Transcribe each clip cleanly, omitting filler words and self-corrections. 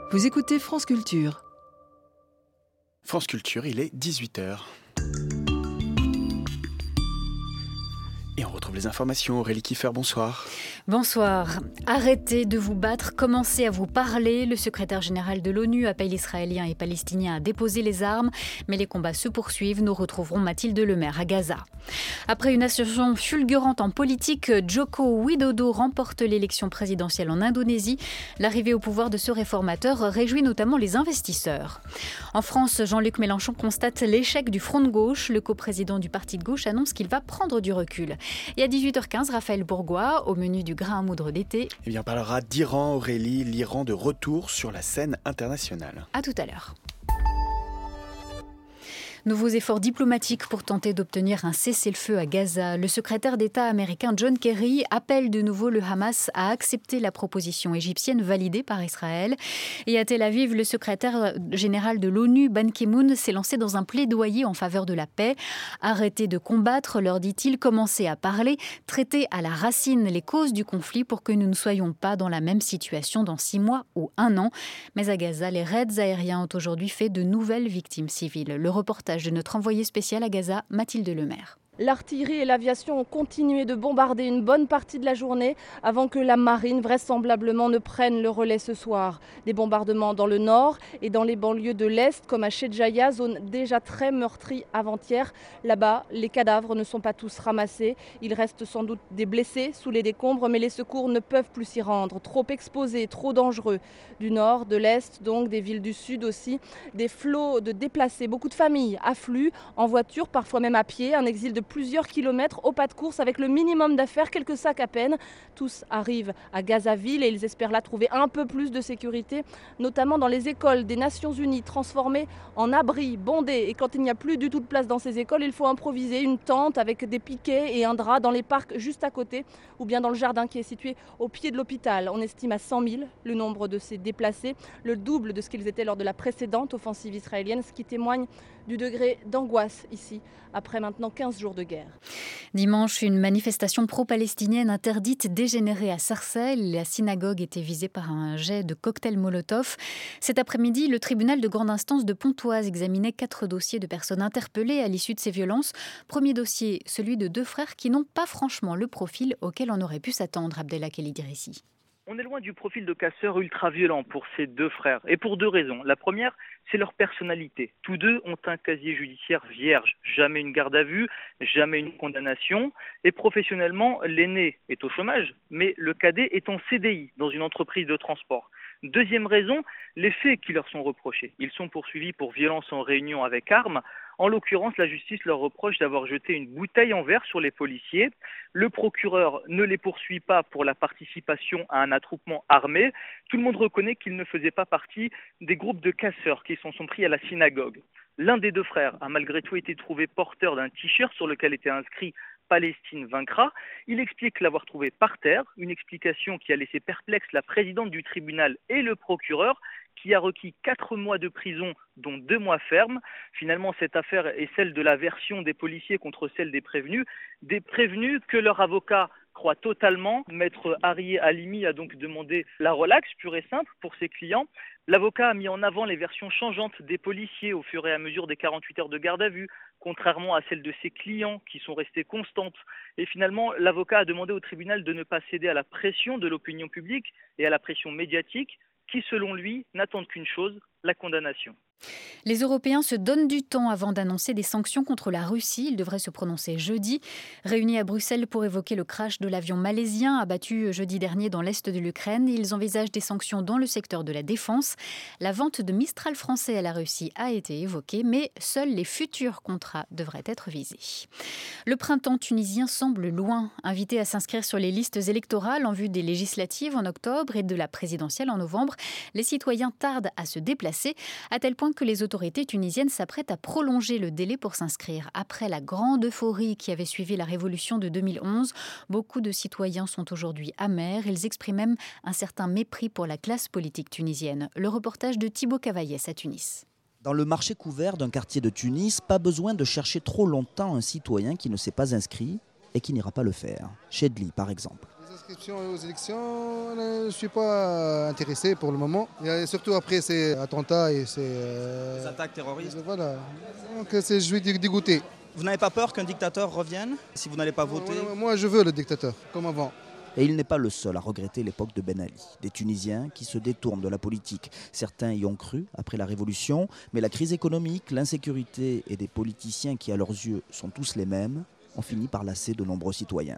Vous écoutez France Culture. France Culture, il est 18h. Et on retrouve les informations. Aurélie Kiefer, bonsoir. Bonsoir. Arrêtez de vous battre, commencez à vous parler. Le secrétaire général de l'ONU appelle Israéliens et Palestiniens à déposer les armes. Mais les combats se poursuivent. Nous retrouverons Mathilde Lemaire à Gaza. Après une ascension fulgurante en politique, Joko Widodo remporte l'élection présidentielle en Indonésie. L'arrivée au pouvoir de ce réformateur réjouit notamment les investisseurs. En France, Jean-Luc Mélenchon constate l'échec du Front de gauche. Le coprésident du parti de gauche annonce qu'il va prendre du recul. Et à 18h15, Raphaël Bourgois, au menu du grain à moudre d'été. Eh bien, on parlera d'Iran, Aurélie, l'Iran de retour sur la scène internationale. À tout à l'heure. Nouveaux efforts diplomatiques pour tenter d'obtenir un cessez-le-feu à Gaza. Le secrétaire d'État américain John Kerry appelle de nouveau le Hamas à accepter la proposition égyptienne validée par Israël. Et à Tel Aviv, le secrétaire général de l'ONU, Ban Ki-moon, s'est lancé dans un plaidoyer en faveur de la paix. Arrêtez de combattre, leur dit-il, commencez à parler, traitez à la racine les causes du conflit pour que nous ne soyons pas dans la même situation dans 6 mois ou 1 an. Mais à Gaza, les raids aériens ont aujourd'hui fait de nouvelles victimes civiles. Le reportage de notre envoyée spéciale à Gaza, Mathilde Lemaire. L'artillerie et l'aviation ont continué de bombarder une bonne partie de la journée avant que la marine vraisemblablement ne prenne le relais ce soir. Des bombardements dans le nord et dans les banlieues de l'est comme à Shedjaya, zone déjà très meurtrie avant-hier. Là-bas, les cadavres ne sont pas tous ramassés. Il reste sans doute des blessés sous les décombres, mais les secours ne peuvent plus s'y rendre. Trop exposés, trop dangereux. Du nord, de l'est, donc des villes du sud aussi. Des flots de déplacés, beaucoup de familles affluent en voiture, parfois même à pied. Un exil de plusieurs kilomètres au pas de course avec le minimum d'affaires, quelques sacs à peine. Tous arrivent à Gazaville et ils espèrent là trouver un peu plus de sécurité, notamment dans les écoles des Nations Unies transformées en abris, bondées. Et quand il n'y a plus du tout de place dans ces écoles, il faut improviser une tente avec des piquets et un drap dans les parcs juste à côté ou bien dans le jardin qui est situé au pied de l'hôpital. On estime à 100 000 le nombre de ces déplacés, le double de ce qu'ils étaient lors de la précédente offensive israélienne, ce qui témoigne du degré d'angoisse ici, après maintenant 15 jours de guerre. Dimanche, une manifestation pro-palestinienne interdite dégénérait à Sarcelles. La synagogue était visée par un jet de cocktail Molotov. Cet après-midi, le tribunal de grande instance de Pontoise examinait 4 dossiers de personnes interpellées à l'issue de ces violences. Premier dossier, celui de 2 frères qui n'ont pas franchement le profil auquel on aurait pu s'attendre, Abdelhak Elidrissi. On est loin du profil de casseurs ultra-violents pour ces 2 frères, et pour 2 raisons. La première, c'est leur personnalité. Tous 2 ont un casier judiciaire vierge, jamais une garde à vue, jamais une condamnation. Et professionnellement, l'aîné est au chômage, mais le cadet est en CDI dans une entreprise de transport. Deuxième raison, les faits qui leur sont reprochés. Ils sont poursuivis pour violence en réunion avec armes. En l'occurrence, la justice leur reproche d'avoir jeté une bouteille en verre sur les policiers. Le procureur ne les poursuit pas pour la participation à un attroupement armé. Tout le monde reconnaît qu'ils ne faisaient pas partie des groupes de casseurs qui s'en sont pris à la synagogue. L'un des 2 frères a malgré tout été trouvé porteur d'un t-shirt sur lequel était inscrit « Palestine vaincra ». Il explique l'avoir trouvé par terre, une explication qui a laissé perplexe la présidente du tribunal et le procureur, qui a requis 4 mois de prison, dont 2 mois fermes. Finalement, cette affaire est celle de la version des policiers contre celle des prévenus que leur avocat croit totalement. Maître Harry Halimi a donc demandé la relaxe pure et simple pour ses clients. L'avocat a mis en avant les versions changeantes des policiers au fur et à mesure des 48 heures de garde à vue, contrairement à celles de ses clients qui sont restées constantes. Et finalement, l'avocat a demandé au tribunal de ne pas céder à la pression de l'opinion publique et à la pression médiatique, qui, selon lui, n'attendent qu'une chose, la condamnation. Les Européens se donnent du temps avant d'annoncer des sanctions contre la Russie. Ils devraient se prononcer jeudi. Réunis à Bruxelles pour évoquer le crash de l'avion malaisien abattu jeudi dernier dans l'est de l'Ukraine, ils envisagent des sanctions dans le secteur de la défense. La vente de Mistral français à la Russie a été évoquée, mais seuls les futurs contrats devraient être visés. Le printemps tunisien semble loin. Invité à s'inscrire sur les listes électorales en vue des législatives en octobre et de la présidentielle en novembre, les citoyens tardent à se déplacer, à tel point que les autorités tunisiennes s'apprêtent à prolonger le délai pour s'inscrire. Après la grande euphorie qui avait suivi la révolution de 2011, beaucoup de citoyens sont aujourd'hui amers. Ils expriment même un certain mépris pour la classe politique tunisienne. Le reportage de Thibaut Cavaillès à Tunis. Dans le marché couvert d'un quartier de Tunis, pas besoin de chercher trop longtemps un citoyen qui ne s'est pas inscrit et qui n'ira pas le faire. Chedli, par exemple. Inscription aux élections, je ne suis pas intéressé pour le moment. Et surtout après ces attentats et ces attaques terroristes. Voilà. Donc je suis dégoûté. Vous n'avez pas peur qu'un dictateur revienne si vous n'allez pas voter? Moi je veux le dictateur, comme avant. Et il n'est pas le seul à regretter l'époque de Ben Ali. Des Tunisiens qui se détournent de la politique. Certains y ont cru après la révolution, mais la crise économique, l'insécurité et des politiciens qui à leurs yeux sont tous les mêmes ont fini par lasser de nombreux citoyens.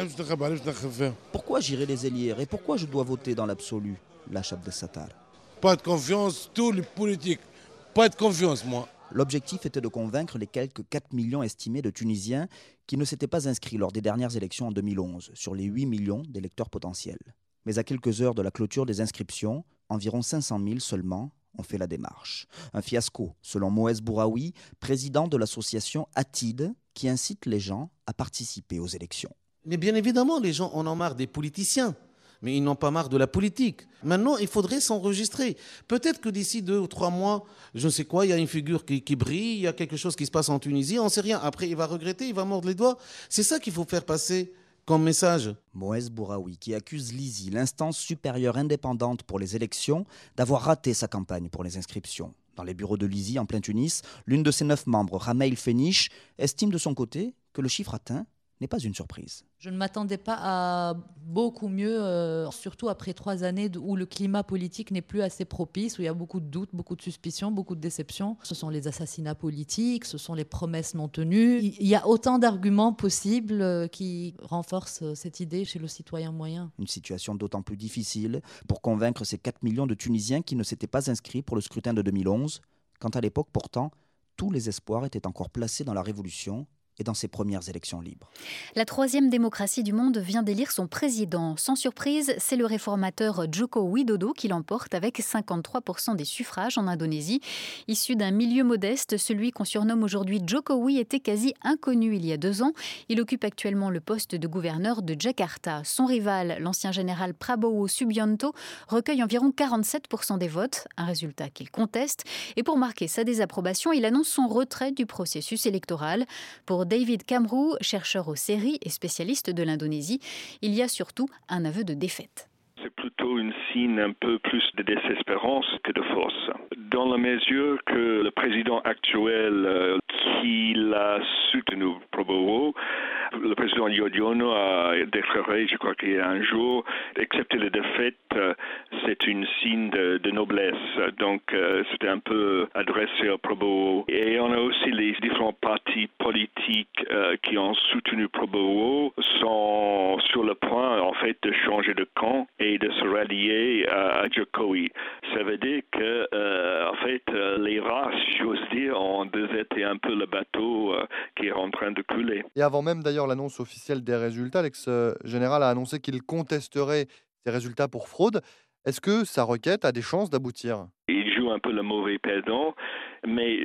Pourquoi j'irai les élire et pourquoi je dois voter dans l'absolu? Lâche Abdel Sattar. Pas de confiance, tous les politiques. Pas de confiance, moi. L'objectif était de convaincre les quelques 4 millions estimés de Tunisiens qui ne s'étaient pas inscrits lors des dernières élections en 2011, sur les 8 millions d'électeurs potentiels. Mais à quelques heures de la clôture des inscriptions, environ 500 000 seulement ont fait la démarche. Un fiasco, selon Moez Bouraoui, président de l'association Atid, qui incite les gens à participer aux élections. Mais bien évidemment, les gens en ont marre des politiciens. Mais ils n'ont pas marre de la politique. Maintenant, il faudrait s'enregistrer. Peut-être que d'ici 2 ou 3 mois, je ne sais quoi, il y a une figure qui brille, il y a quelque chose qui se passe en Tunisie, on ne sait rien. Après, il va regretter, il va mordre les doigts. C'est ça qu'il faut faire passer comme message. Moez Bouraoui, qui accuse l'ISI, l'instance supérieure indépendante pour les élections, d'avoir raté sa campagne pour les inscriptions. Dans les bureaux de l'ISI, en plein Tunis, l'une de ses 9 membres, Rameil Feniche, estime de son côté que le chiffre atteint n'est pas une surprise. Je ne m'attendais pas à beaucoup mieux, surtout après 3 années où le climat politique n'est plus assez propice, où il y a beaucoup de doutes, beaucoup de suspicions, beaucoup de déceptions. Ce sont les assassinats politiques, ce sont les promesses non tenues. Il y a autant d'arguments possibles qui renforcent cette idée chez le citoyen moyen. Une situation d'autant plus difficile pour convaincre ces 4 millions de Tunisiens qui ne s'étaient pas inscrits pour le scrutin de 2011, quand à l'époque pourtant, tous les espoirs étaient encore placés dans la Révolution et dans ses premières élections libres. La 3e démocratie du monde vient d'élire son président. Sans surprise, c'est le réformateur Joko Widodo qui l'emporte avec 53% des suffrages en Indonésie. Issu d'un milieu modeste, celui qu'on surnomme aujourd'hui Jokowi était quasi inconnu il y a 2 ans. Il occupe actuellement le poste de gouverneur de Jakarta. Son rival, l'ancien général Prabowo Subianto, recueille environ 47% des votes, un résultat qu'il conteste. Et pour marquer sa désapprobation, il annonce son retrait du processus électoral. Pour David Kamrou, chercheur aux séries et spécialiste de l'Indonésie, il y a surtout un aveu de défaite. C'est plutôt une signe un peu plus de désespérance que de force. Dans la mesure que le président actuel qui l'a soutenu, Prabowo, le président Yudhoyono a déclaré, je crois qu'il y a un jour, accepter la défaite, c'est une signe de noblesse. Donc c'était un peu adressé à Prabowo. Et on a aussi les différents partis politiques qui ont soutenu Prabowo sont sur le point en fait de changer de camp et de se rallier à Jokowi. Ça veut dire que en fait les rats, si j'ose dire, ont déserté un peu le bateau qui est en train de couler. Et avant même d'ailleurs l'annonce officielle des résultats, l'ex-général a annoncé qu'il contesterait ces résultats pour fraude. Est-ce que sa requête a des chances d'aboutir ? Il joue un peu le mauvais perdant, mais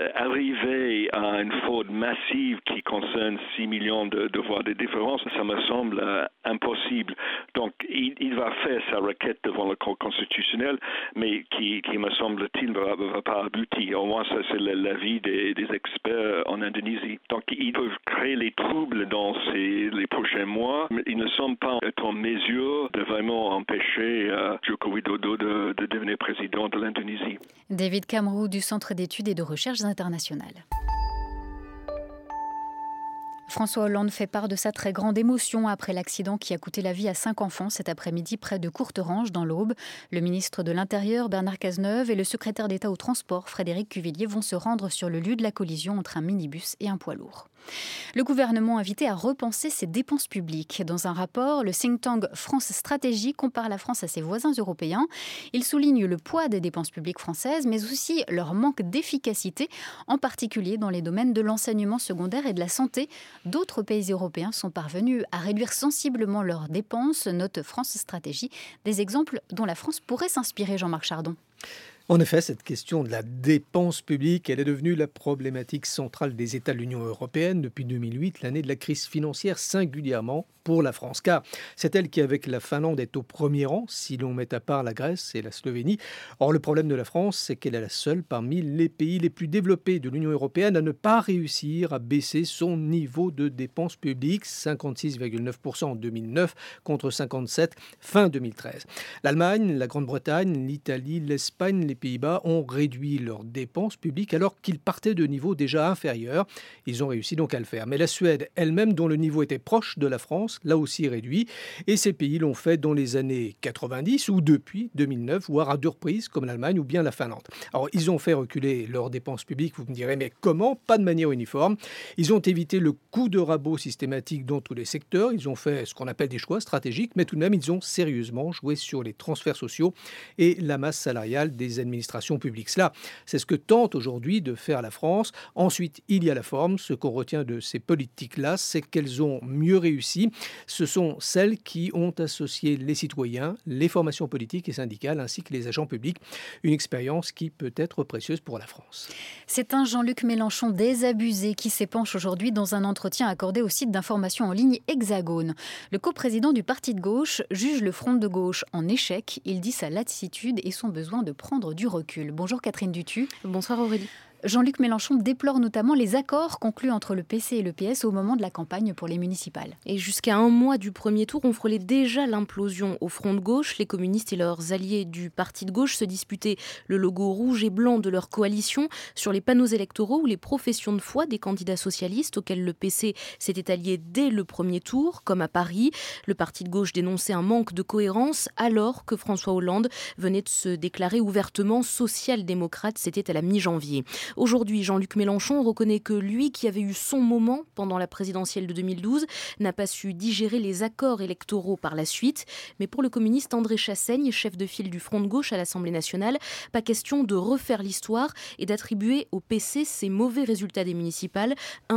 arriver à une fraude massive qui concerne 6 millions de voix de différence, ça me semble impossible. Donc il va faire sa requête devant le Cour constitutionnel, mais qui me semble-t-il ne va pas aboutir. Au moins ça c'est l'avis des experts en Indonésie. Donc ils peuvent créer les troubles dans les prochains mois, mais ils ne sont pas en mesure de vraiment empêcher Joko Widodo de devenir président de l'Indonésie. David Kamrou du Centre d'études et de recherches internationales. François Hollande fait part de sa très grande émotion après l'accident qui a coûté la vie à 5 enfants cet après-midi près de Courterange dans l'Aube. Le ministre de l'Intérieur Bernard Cazeneuve et le secrétaire d'État au transport Frédéric Cuvillier vont se rendre sur le lieu de la collision entre un minibus et un poids lourd. Le gouvernement invité à repenser ses dépenses publiques. Dans un rapport, le think tank France Stratégie compare la France à ses voisins européens. Il souligne le poids des dépenses publiques françaises, mais aussi leur manque d'efficacité, en particulier dans les domaines de l'enseignement secondaire et de la santé. D'autres pays européens sont parvenus à réduire sensiblement leurs dépenses, note France Stratégie. Des exemples dont la France pourrait s'inspirer, Jean-Marc Chardon. En effet, cette question de la dépense publique, elle est devenue la problématique centrale des États de l'Union européenne depuis 2008, l'année de la crise financière singulièrement pour la France. Car c'est elle qui, avec la Finlande, est au premier rang, si l'on met à part la Grèce et la Slovénie. Or, le problème de la France, c'est qu'elle est la seule parmi les pays les plus développés de l'Union européenne à ne pas réussir à baisser son niveau de dépenses publiques, 56,9% en 2009 contre 57% fin 2013. L'Allemagne, la Grande-Bretagne, l'Italie, l'Espagne, les Pays-Bas ont réduit leurs dépenses publiques alors qu'ils partaient de niveaux déjà inférieurs. Ils ont réussi donc à le faire. Mais la Suède elle-même, dont le niveau était proche de la France, l'a aussi réduit. Et ces pays l'ont fait dans les années 90 ou depuis 2009, voire à deux reprises, comme l'Allemagne ou bien la Finlande. Alors, ils ont fait reculer leurs dépenses publiques. Vous me direz, mais comment? Pas de manière uniforme. Ils ont évité le coup de rabot systématique dans tous les secteurs. Ils ont fait ce qu'on appelle des choix stratégiques, mais tout de même, ils ont sérieusement joué sur les transferts sociaux et la masse salariale des administrations publiques. Cela, c'est ce que tente aujourd'hui de faire la France. Ensuite, il y a la forme. Ce qu'on retient de ces politiques-là, c'est qu'elles ont mieux réussi. Ce sont celles qui ont associé les citoyens, les formations politiques et syndicales, ainsi que les agents publics. Une expérience qui peut être précieuse pour la France. C'est un Jean-Luc Mélenchon désabusé qui s'épanche aujourd'hui dans un entretien accordé au site d'information en ligne Hexagone. Le coprésident du parti de gauche juge le front de gauche en échec. Il dit sa lassitude et son besoin de prendre du recul. Bonjour Catherine Dutu. Bonsoir Aurélie. Jean-Luc Mélenchon déplore notamment les accords conclus entre le PC et le PS au moment de la campagne pour les municipales. Et jusqu'à un mois du premier tour, on frôlait déjà l'implosion au front de gauche. Les communistes et leurs alliés du parti de gauche se disputaient le logo rouge et blanc de leur coalition sur les panneaux électoraux ou les professions de foi des candidats socialistes auxquels le PC s'était allié dès le premier tour, comme à Paris. Le parti de gauche dénonçait un manque de cohérence alors que François Hollande venait de se déclarer ouvertement social-démocrate. C'était à la mi-janvier. Aujourd'hui, Jean-Luc Mélenchon reconnaît que lui, qui avait eu son moment pendant la présidentielle de 2012, n'a pas su digérer les accords électoraux par la suite. Mais pour le communiste André Chassaigne, chef de file du Front de gauche à l'Assemblée nationale, pas question de refaire l'histoire et d'attribuer au PC ses mauvais résultats des municipales,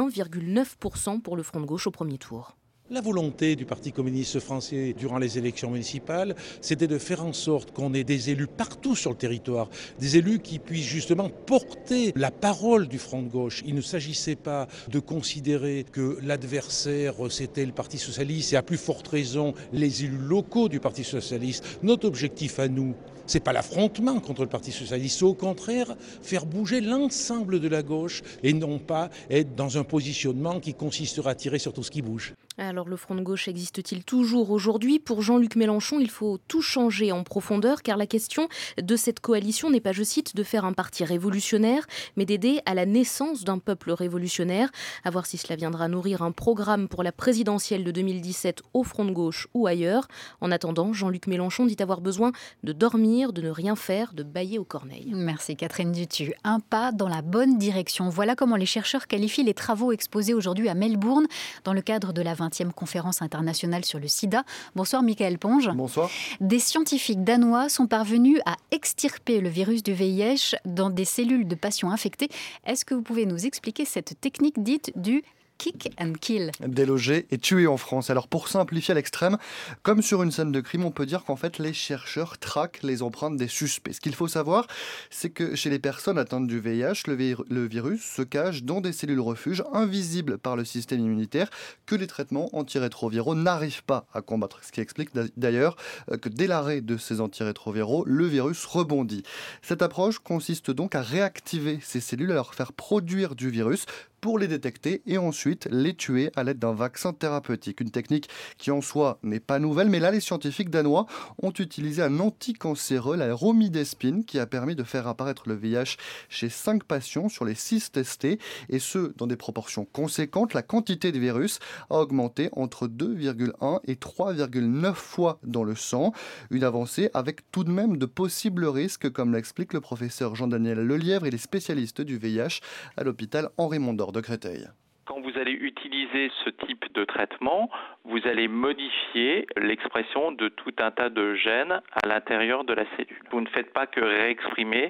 1,9% pour le Front de gauche au premier tour. La volonté du Parti communiste français durant les élections municipales, c'était de faire en sorte qu'on ait des élus partout sur le territoire, des élus qui puissent justement porter la parole du Front de gauche. Il ne s'agissait pas de considérer que l'adversaire c'était le Parti socialiste et à plus forte raison les élus locaux du Parti socialiste. Notre objectif à nous, c'est pas l'affrontement contre le Parti socialiste, c'est au contraire faire bouger l'ensemble de la gauche et non pas être dans un positionnement qui consistera à tirer sur tout ce qui bouge. Alors le Front de gauche existe-t-il toujours aujourd'hui? Pour Jean-Luc Mélenchon, il faut tout changer en profondeur car la question de cette coalition n'est pas, je cite, de faire un parti révolutionnaire, mais d'aider à la naissance d'un peuple révolutionnaire. À voir si cela viendra nourrir un programme pour la présidentielle de 2017 au Front de gauche ou ailleurs. En attendant, Jean-Luc Mélenchon dit avoir besoin de dormir, de ne rien faire, de bâiller aux corneilles. Merci Catherine Dutu. Un pas dans la bonne direction. Voilà comment les chercheurs qualifient les travaux exposés aujourd'hui à Melbourne dans le cadre de la 20e conférence internationale sur le sida. Bonsoir Michael Ponge. Bonsoir. Des scientifiques danois sont parvenus à extirper le virus du VIH dans des cellules de patients infectés. Est-ce que vous pouvez nous expliquer cette technique dite du kick and kill? Déloger et tuer en France. Alors pour simplifier à l'extrême, comme sur une scène de crime, on peut dire qu'en fait les chercheurs traquent les empreintes des suspects. Ce qu'il faut savoir, c'est que chez les personnes atteintes du VIH, le virus se cache dans des cellules refuges invisibles par le système immunitaire que les traitements antirétroviraux n'arrivent pas à combattre. Ce qui explique d'ailleurs que dès l'arrêt de ces antirétroviraux, le virus rebondit. Cette approche consiste donc à réactiver ces cellules, à leur faire produire du virus pour les détecter et ensuite les tuer à l'aide d'un vaccin thérapeutique. Une technique qui en soi n'est pas nouvelle, mais là les scientifiques danois ont utilisé un anticancéreux, la romidespine, qui a permis de faire apparaître le VIH chez 5 patients sur les 6 testés, et ce dans des proportions conséquentes. La quantité de virus a augmenté entre 2,1 et 3,9 fois dans le sang. Une avancée avec tout de même de possibles risques, comme l'explique le professeur Jean-Daniel Lelièvre et les spécialistes du VIH à l'hôpital Henri Mondor de Créteil. Quand vous allez utiliser ce type de traitement, vous allez modifier l'expression de tout un tas de gènes à l'intérieur de la cellule. Vous ne faites pas que réexprimer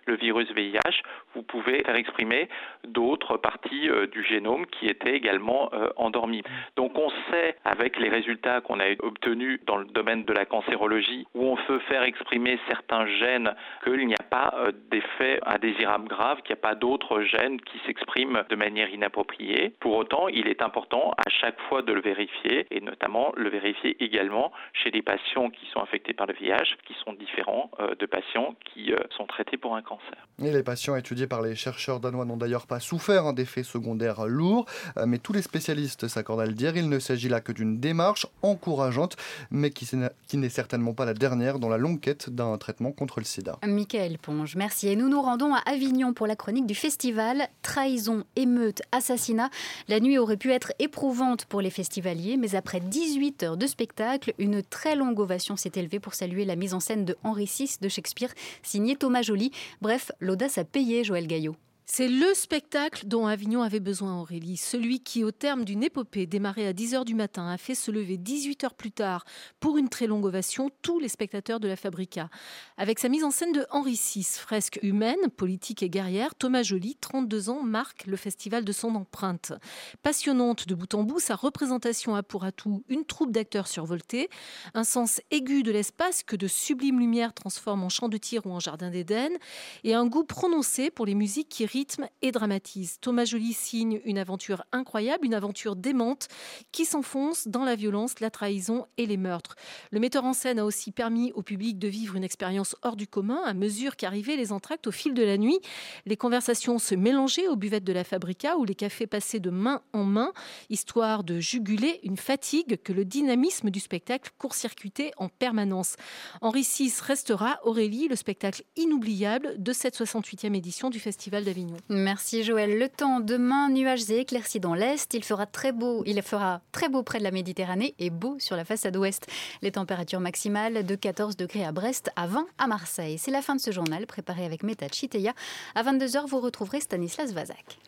le virus VIH, vous pouvez faire exprimer d'autres parties du génome qui étaient également endormies. Donc on sait, avec les résultats qu'on a obtenus dans le domaine de la cancérologie, où on peut faire exprimer certains gènes, qu'il n'y a pas d'effet indésirable grave, qu'il n'y a pas d'autres gènes qui s'expriment de manière inappropriée. Pour autant, il est important à chaque fois de le vérifier, et notamment le vérifier également chez les patients qui sont infectés par le VIH, qui sont différents de patients qui sont traités pour un cancer. Et les patients étudiés par les chercheurs danois n'ont d'ailleurs pas souffert d'effets secondaires lourds, mais tous les spécialistes s'accordent à le dire, il ne s'agit là que d'une démarche encourageante, mais qui n'est certainement pas la dernière dans la longue quête d'un traitement contre le sida. Michael Ponge, merci. Et nous nous rendons à Avignon pour la chronique du festival. Trahison, émeute, assassinat. La nuit aurait pu être éprouvante pour les festivaliers, mais après 18 heures de spectacle, une très longue ovation s'est élevée pour saluer la mise en scène de Henri VI de Shakespeare, signé Thomas Joly. Bref, l'audace a payé, Joël Gaillot. C'est le spectacle dont Avignon avait besoin, Aurélie. Celui qui, au terme d'une épopée démarrée à 10h du matin, a fait se lever 18 heures plus tard pour une très longue ovation tous les spectateurs de la Fabrica. Avec sa mise en scène de Henri VI, fresque humaine, politique et guerrière, Thomas Joly, 32 ans, marque le festival de son empreinte. Passionnante de bout en bout, sa représentation a pour atout une troupe d'acteurs survoltés, un sens aigu de l'espace que de sublimes lumières transforment en champ de tir ou en jardin d'Éden, et un goût prononcé pour les musiques qui rythme et dramatise. Thomas Joly signe une aventure incroyable, une aventure démente qui s'enfonce dans la violence, la trahison et les meurtres. Le metteur en scène a aussi permis au public de vivre une expérience hors du commun à mesure qu'arrivaient les entr'actes au fil de la nuit. Les conversations se mélangeaient aux buvettes de la Fabrica ou les cafés passaient de main en main, histoire de juguler une fatigue que le dynamisme du spectacle court-circuitait en permanence. Henri VI restera, Aurélie, le spectacle inoubliable de cette 68e édition du Festival d'Avignon. Merci Joël. Le temps demain, nuages et éclaircies dans l'est. Il fera très beau près de la Méditerranée et beau sur la façade ouest. Les températures maximales de 14 degrés à Brest, à 20 à Marseille. C'est la fin de ce journal préparé avec Meta Chiteya. À 22h, vous retrouverez Stanislas Vazak.